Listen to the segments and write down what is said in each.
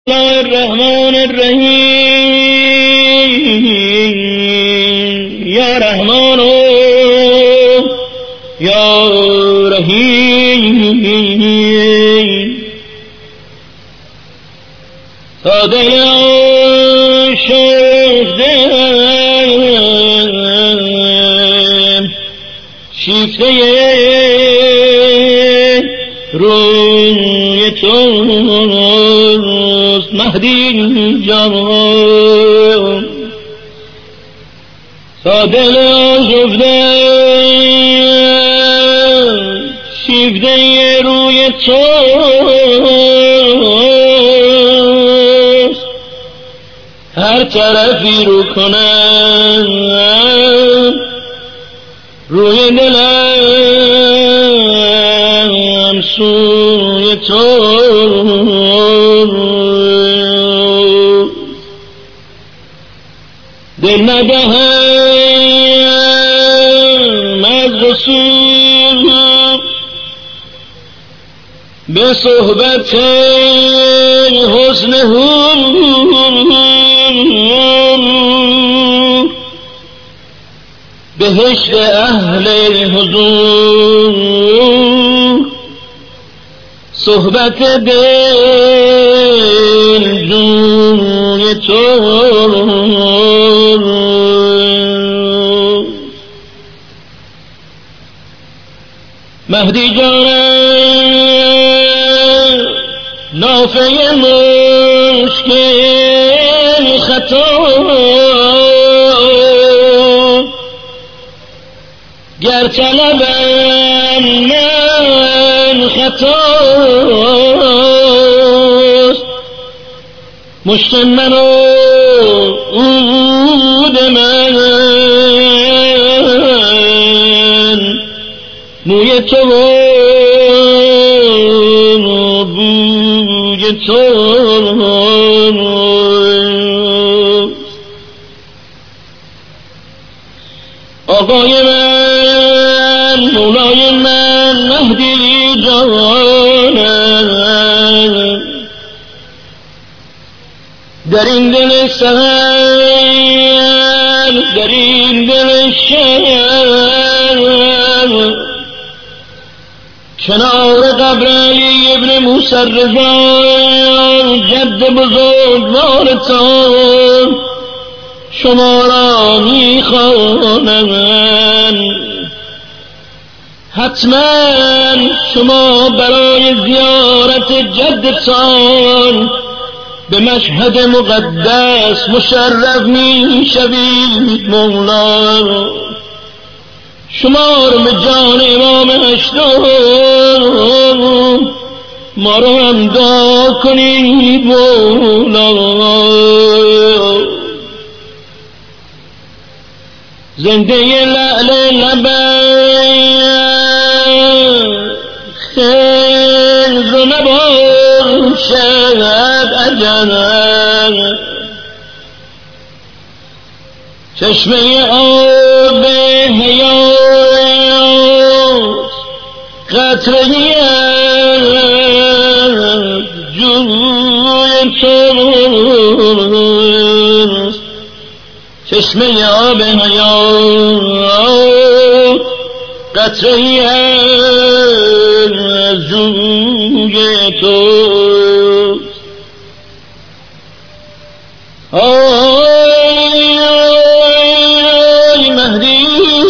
الرحمن الرحیم یا رحمان یا رحیم تا دل آشفته شیفته روی توست مهدی جان تا دل آشفته شیفته روی توست هر طرفی رو کنم روی دلم سوی تو دل ندهم از رسول به صحبت حسن بهشت اهل حضور صحبت دل جوی تو مهدی جانم نافه مشکل خطا گر طلبم من خطاست مشت من و عود من موی تو و بوی تو آقای من مولای من مهدی جانم در این دل سهر در این دل شهر کنار قبر علی ابن موسی رضا جد بزرگوارتان شما را میخوانم حتما شما برای زیارت جدتان به مشهد مقدس مشرف میشوید مولا شما رو به جان امام هشتم ما رو هم دعا کنید مولا زنده لعل لبن خیز نباشد اجل چشمه آب حیات قطره از جوی توست چشمه آب حیات قطره از جوی توست آی مهدی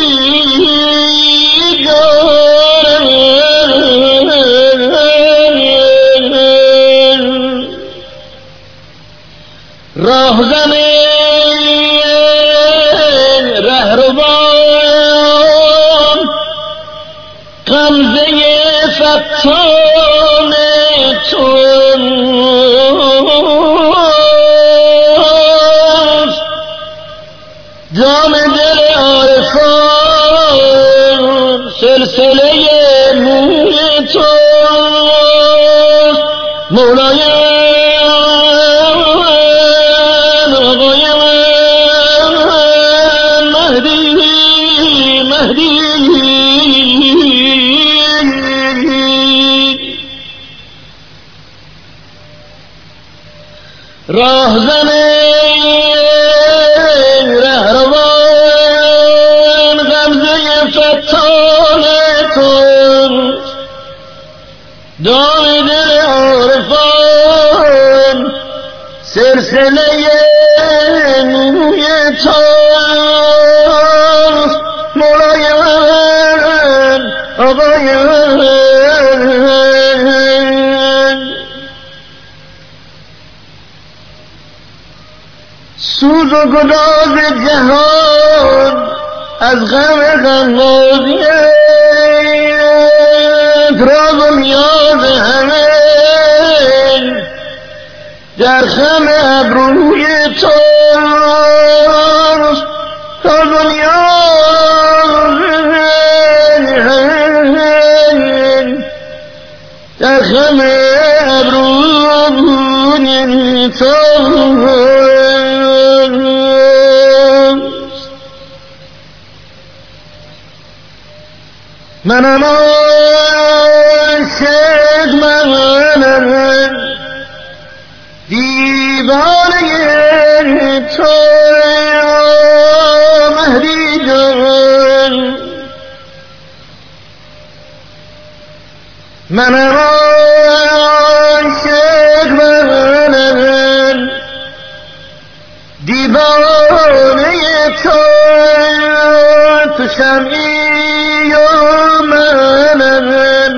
راهزن رهروان غمزه فتان توست جام دل عارفان سلسله موی توست مولای آقای راهزن رهروان غمزه فتان تو دام دل عارفان سلسله موی تاست مولای من آقای من سوز و گداز جهان از غم غمازیت راز و نیاز همه در خم ابروی توست راز و نیاز همه در خم ابروی توست منم عاشق منم دیوانه تو مهدی جان منم عاشق منم دیوانه تو شمعی و منم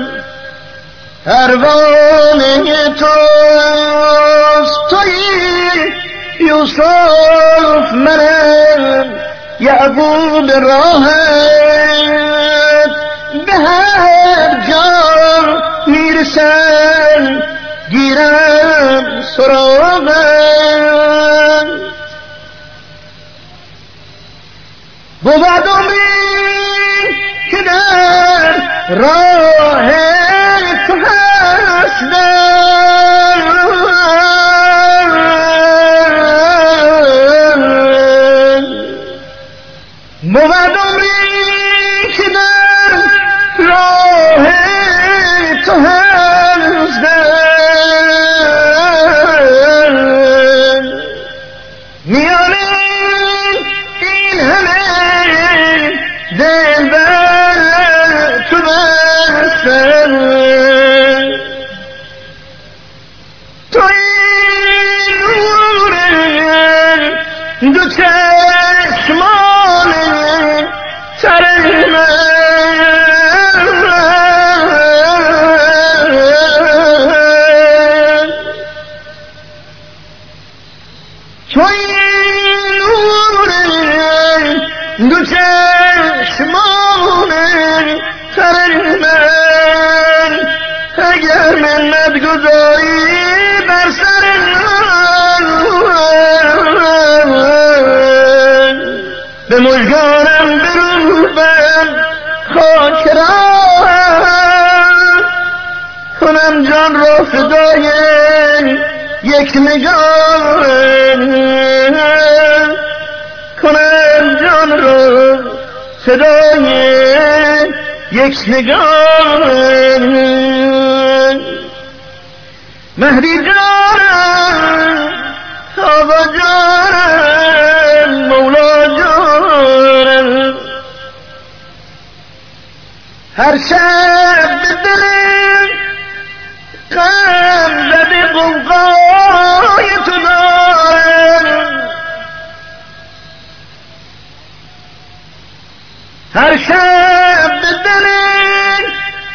پروانه توست تویی یوسف منم یعقوب راهت به هر جا میرسم گیرم سراغم بود عمری که در راه تو هستم بود عمری که در راه تو هستم میان این همه دل بر تو بستم توی نور دو چشمان سر من توی نور دو چشمان سر من اگر منت گذاری بر سر من به مژگانم بروبم خاک را کنم جان را فدای یک نگاه کنم جان را فدای یک نگاه مهدی جانم آقا جانم مولا جانم هر شب به دلم غم زده غوغای تو دارم هر شب به دلم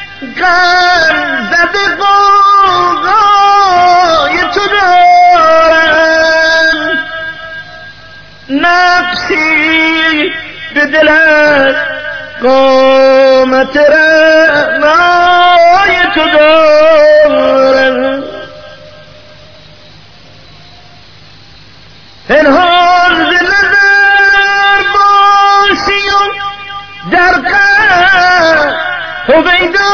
غم زده غوغای تو دارم نقشی به دلت قامت رعنای تو دارم پنهان ز نظر باشی و در قلب هویدا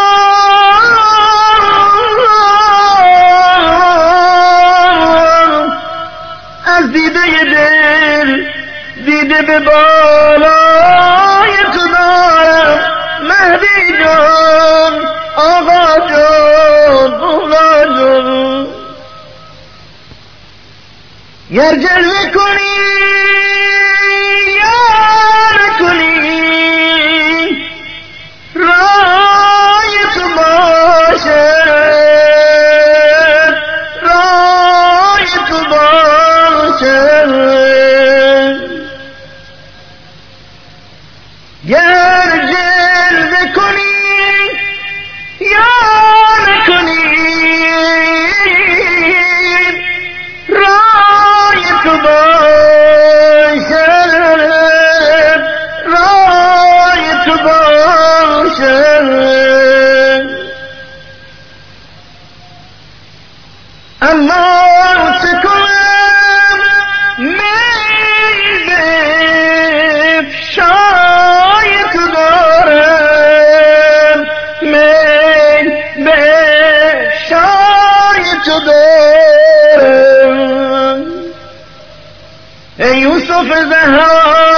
از دیده دل دیده به بالای تو دارم مهدی جان آقا جان مولا جان گر جلوه کنی یا نکنی رای تو باشه رای تو باشه گر جلوه کنی یا نکنی رای تو باشه رای تو باشه اما چه کنم میل شای تو دارم میل شای تو دارم ای یوسف زهرا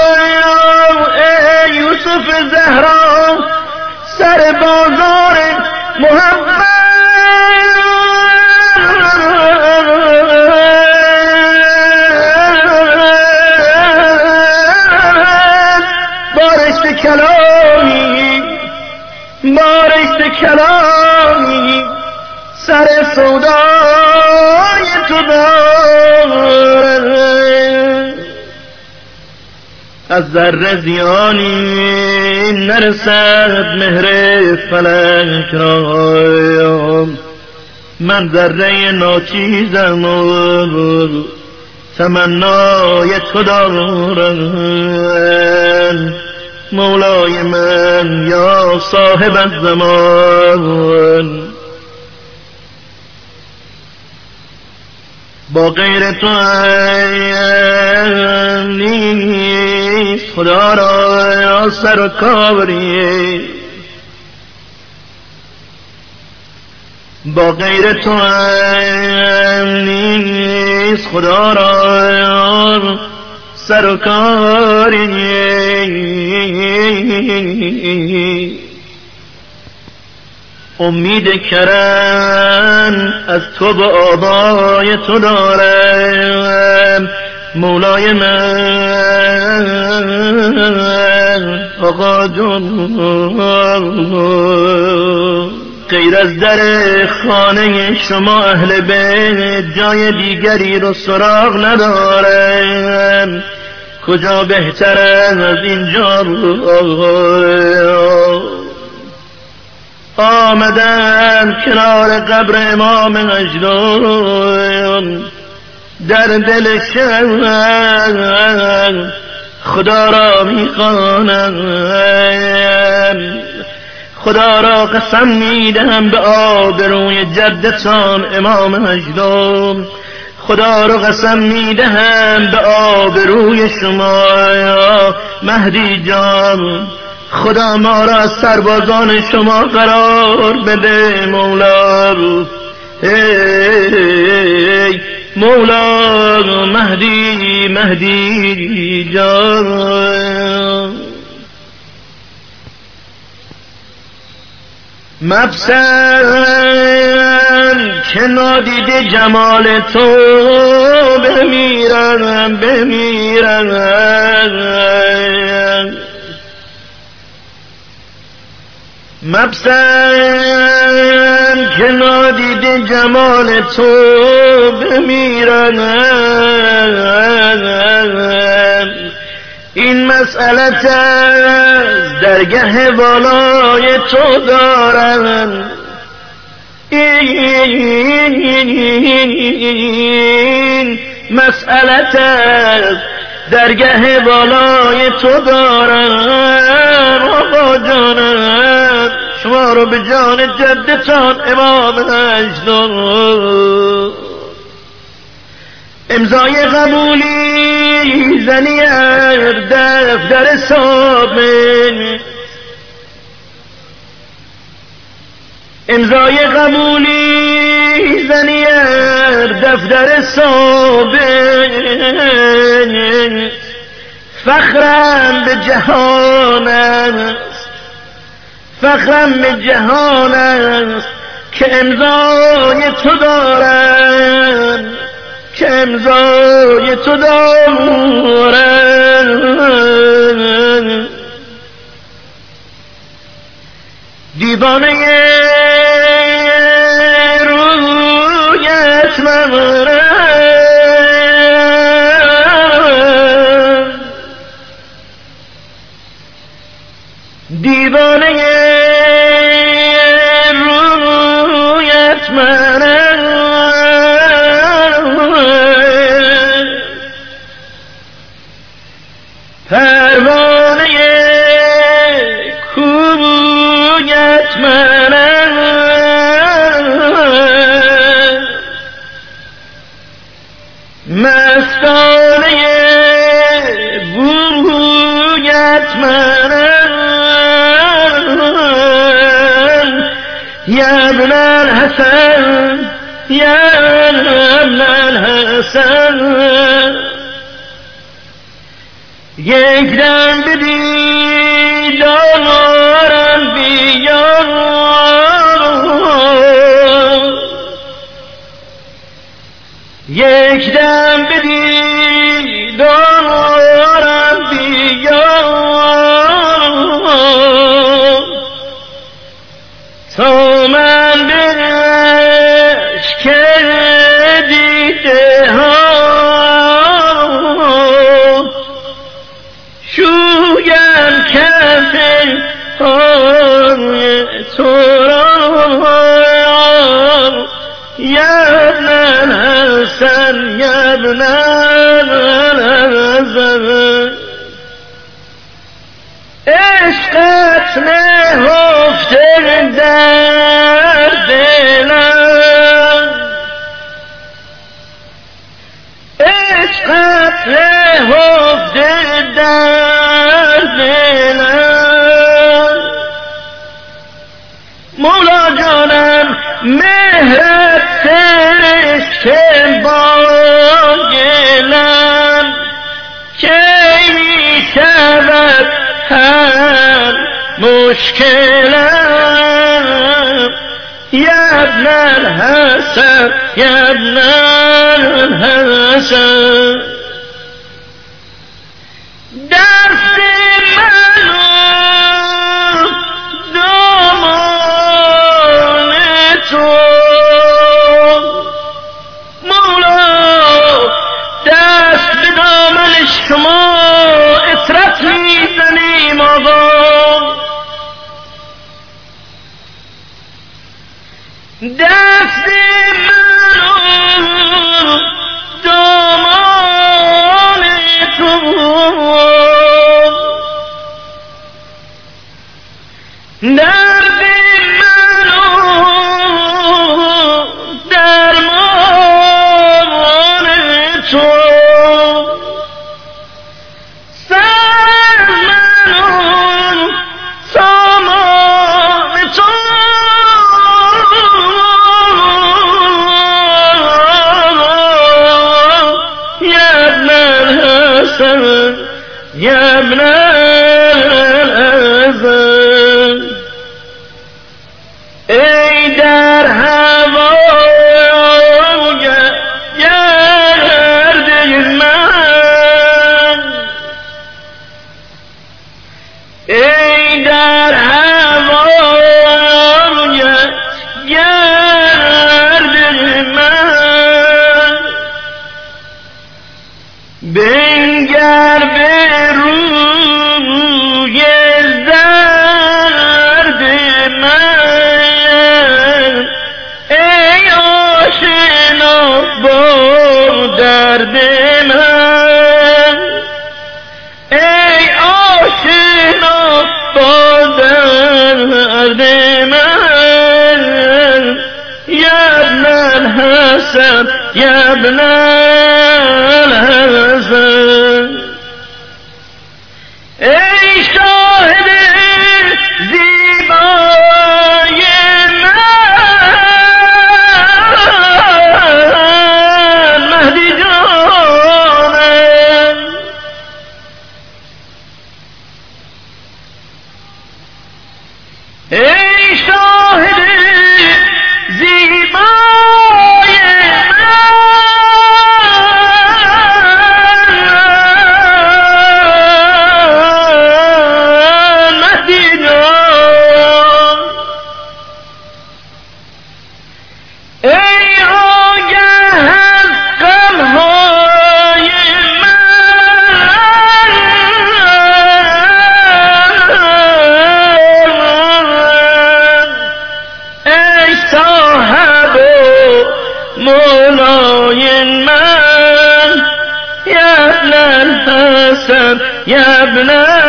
ای یوسف زهرا سر بازار محبت بارشت کلامی سر سودای تو دارم از ذره زیانی نرسد مهر فلک را من ذره ناچیزم و تمنای تو دارم مولای من یا صاحب الزمان با غیر تو نیست خدا را سر و کاری با غیر تو نیست خدا را سر و کاری امید کرم از تو به آبای تو دارم مولای من آقا جان غیر از در خانه شما اهل بیت جای دیگری رو سراغ ندارم کجا بهتر از اینجا آمدم کنار قبر امام مجنون در دل شهر خدا را میخوانم خدا را قسم میدهم به آبروی جدتان امام مجنون خدا را قسم میدهم به آبروی شما مهدی جان خدا ما را از سربازان شما قرار بده مولا ای مولا مهدی جان مبسن که نادیده جمال تو بمیرم مبسن که نادیده جمال تو بمیرم این مسئلت از درگه بالای تو دارم این مسئلت از درگه بالای تو دارم آقا جانم شما رو به جان جدتان امام مجنون امضای قبولی زنی دفتر صابر امضای قبولی زنی دفتر صابر فخرم به جهان است فخرم به جهان است که امضای تو دارم که امضای تو دارم. دیوانه رویت منم، دیوانه رویت منم، پروانه کویت منم، مستانه بویت منم. یا ابن الحسن، یا ابن الحسن، یک دم به دیدارم بیا، یک دم به دیدارم بیا، تا من به اشک دیده ها شویم کف پای تو را. یا ابن الحسن، یا ابن الحسن، عشقت نهفته در دلم، عشقت نهفته در دلم. مولا جانم مهرت سرشت با گلم، که می شود هر مشکلم. یا ابن الحسن، یا ابن الحسن، دست منو دامان تو، مولا دست به دامن شما اطرت میزنیم آقا، دست منو دامان تو، درد منو درمان تو، سر منو سامان تو. یا ابن الحسن، یا ابن الحسن، ای در هوای گرد من، ای در هوای گرد من، بنگر به روی زرد من، ای آشنا با درد من، ای آشنا با درد من. یا ابن الحسن، یا ابن الحسن، ای شاهد زیبای من، مهدی جانم، ای شاهد زیبای من، الحسن يا ابن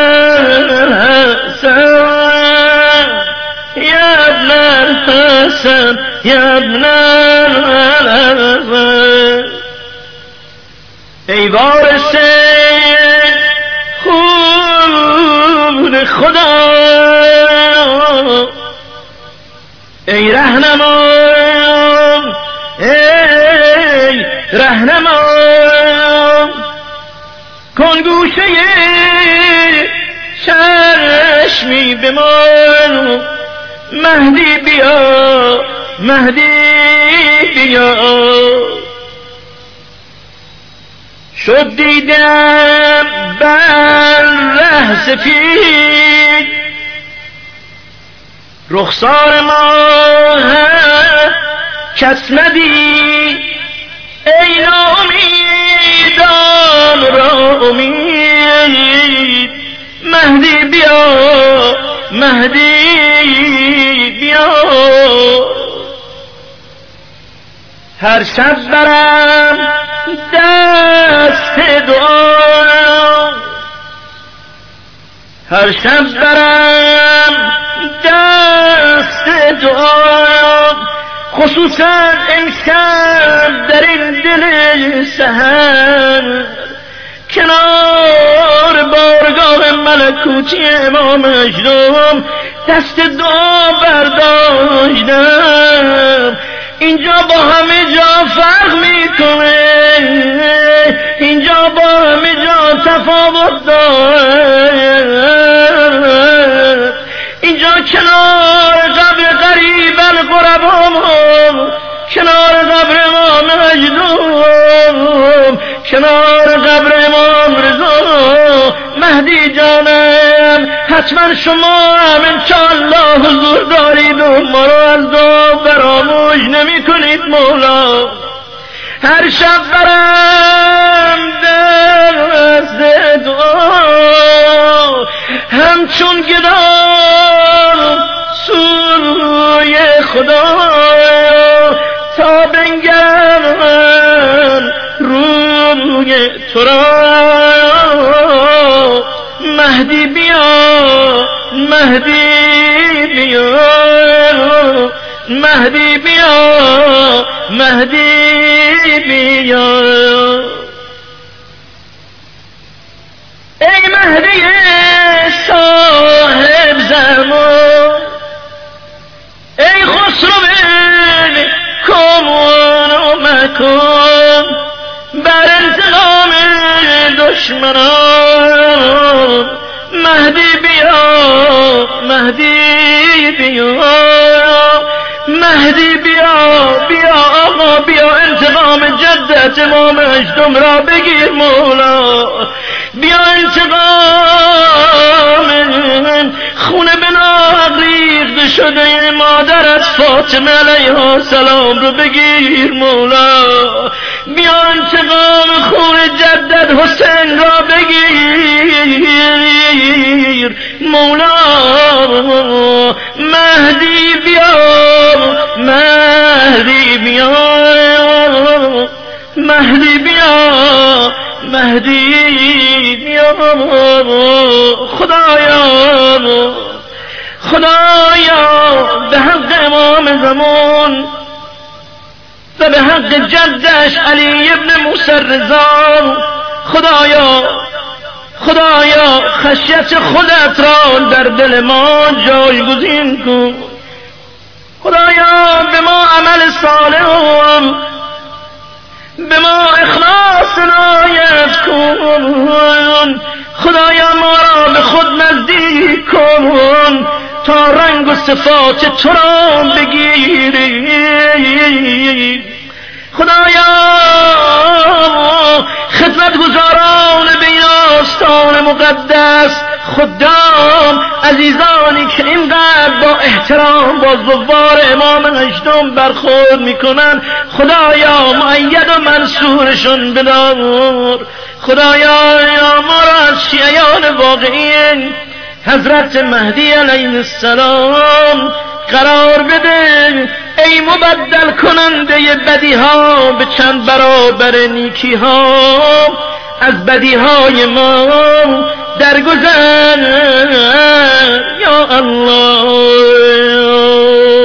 الحسن يا ابن الحسن يا ابن الحسن ای وارث خون خدا ای رهنما ای رهنما کن گوشه چشمی به من مهدی بیا مهدی بیا شد دیدم بر ره سفید رخسار ما کس ندید ای ناامیدان را امید مهدی بیا مهدی بیا هر شب برم دست دعا هر شب برم دست دعا خصوصا امشب در این دل سحر کنار بارگاه ملکوتی امام مجدوم دست دعا برداشتم اینجا با همه جا فرق میکنه اینجا با همه جا تفاوت داره اینجا کنار قبر قریب القربا کنار قبر امام مجدوم کنار قبر امام رضا مهدی جانم حتما شما هم انشاءالله حضور دارید و ما رو از دعا فراموش نمی کنید مولا هر شب برم دست دعا همچون گدار سوی خدا تا بنگرم روی تو را مهدی بیا مهدی بیا مهدی بیا مهدی بیا ای مهدی صاحب زمان ای خسرو کن و مکن بر انتقام دشمنان مهدی بیا مهدی بیا مهدی بیا بیا آقا بیا انتقام جدت امام مجدوم را بگیر مولا بیا انتقام خون بنا ریخته شده مادرت فاطمه علیها السلام رو بگیر مولا بیا انتقام خون جدت حسین را بگیر مولا مهدی بیا مهدی بیا مهدی بیا مهدی بیا خدایا به حق امام زمان و به حق جدش علی ابن موسی رضا خدایا خشیت خودت را در دل ما جایگزین کن خدایا به ما عمل صالح به ما اخلاص عنایت کن خدایا ما را به خود نزدیک کن تا رنگ و صفات تو را بگیری خدایا خدمتگزاران به این آستان مقدس خدام عزیزانی که اینقدر با احترام با زوار امام مجدوم برخورد میکنن خدایا مؤید و منصورشون بدار خدایا ما را از شیعیان واقعین حضرت مهدی علیه السلام قرار بده ای مبدل کننده بدی ها به چند برابر نیکی ها از بدیهای ما درگذر یا الله.